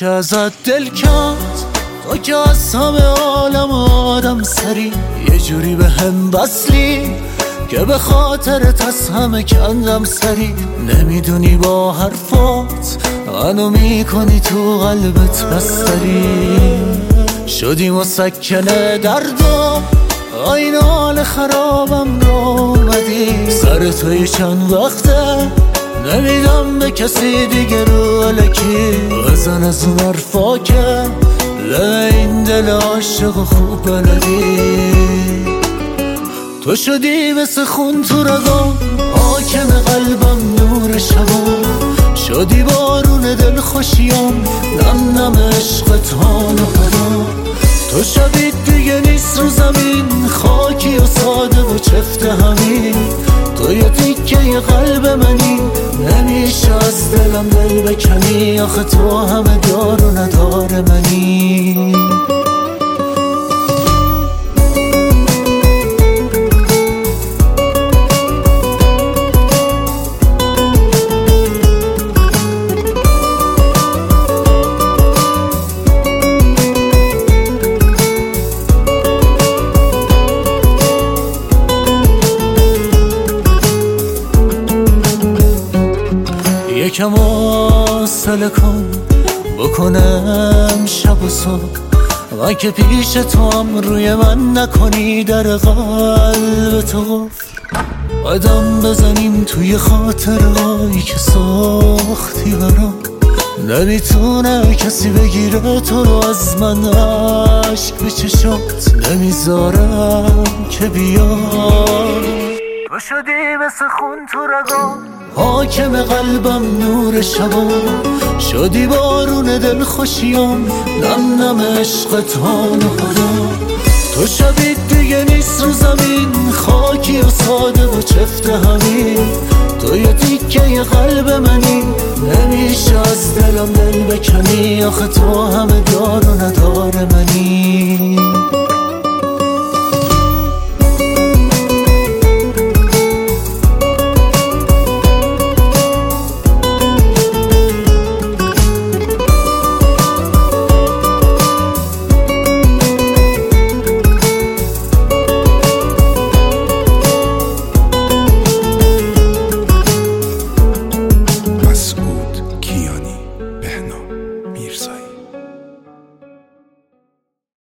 میشه ازت دل کند تو که از همه عالم آدم سری یه جوری به هم بسلی که به خاطرت از همه کندم سری نمیدونی با حرفات منو میکنی تو قلبت بستری شدی مسکنه دردم این حال خرابم رو اومدی سر توی چند وقته نمیدم به کسی دیگه رو الکی بزن از اون حرفا که این دل عاشق و خوب بلدی تو شدی مثل خون تو رگام حاکم قلبم نور شبام شدی بارون دل خوشیام نم نم عشقت حال و حرام تو شبیه دیگه نیست رو زمین خاکی و ساده و چفت همین تو یه تیکه یه قلب منی نمیشه از دلم دل بکنی آخه تو همه دار و ندار منی یکم حوصله کن بکنم شب و صبح من که پیش تو هم روی من نکنی در قلب تو قدم بزنیم توی خاطرهایی که ساختی برام نمیتونه کسی بگیره تو رو از من عشق به چشات نمیذارم که بیار تو شدی مثل خون تو رگام حاکم قلبم نور شبام شدی بارون دل خوشیام نم نم عشقت حال و حرام تو شبیه دیگه نیست رو زمین خاکی و ساده و چفت همین تو یه تیکه یه قلب منی نمیشه از دلم دل بکنی آخه تو همه دار و